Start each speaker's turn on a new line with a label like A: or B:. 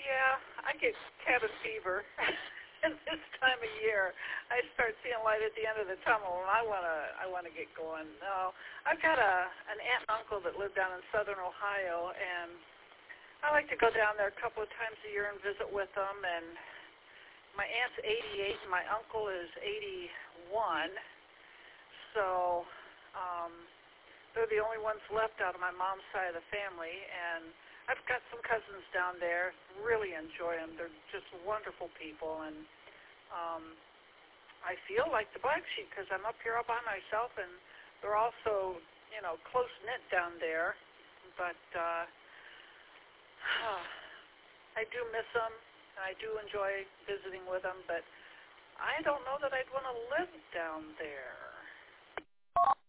A: Yeah, I get cabin fever. And this time of year, I start seeing light at the end of the tunnel, and I wanna get going. No, I've got an aunt and uncle that live down in southern Ohio, and I like to go down there a couple of times a year and visit with them. And my aunt's 88, and my uncle is 81, so they're the only ones left out of my mom's side of the family, and I've got some cousins down there. Really enjoy them. They're just wonderful people, and I feel like the black sheep because I'm up here all by myself, and they're also, close-knit down there. But I do miss them, and I do enjoy visiting with them, but I don't know that I'd want to live down there.